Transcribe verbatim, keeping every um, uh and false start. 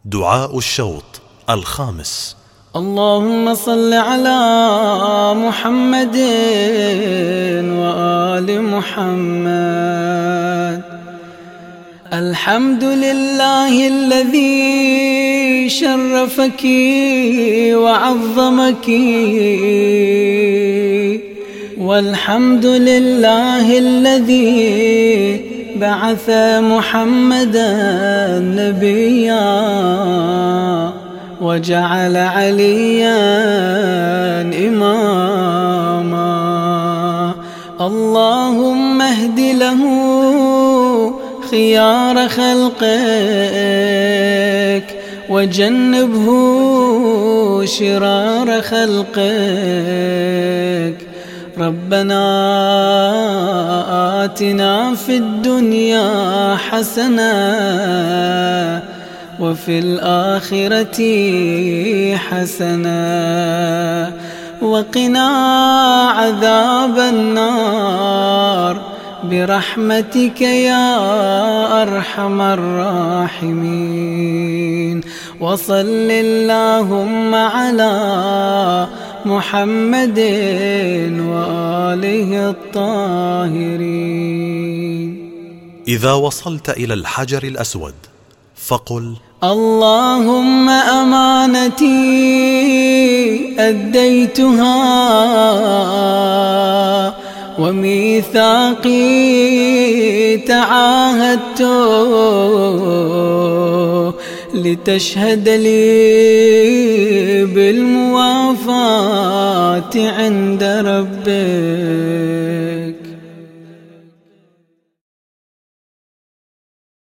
دعاء الشوط الخامس. اللهم صل على محمد وآل محمد. الحمد لله الذي شرفك وعظمك، والحمد لله الذي بعث محمدا نبيا وجعل عليا إماما. اللهم اهد له خيار خلقك وجنبه شرار خلقك. ربنا آتنا في الدنيا حسنة وفي الآخرة حسنة وقنا عذاب النار برحمتك يا أرحم الراحمين. وصل اللهم على محمد وآله الطاهرين. إذا وصلت إلى الحجر الأسود فقل: اللهم أمانتي أديتها وميثاقي تعاهدته، لتشهد لي بالموافاة عند ربك.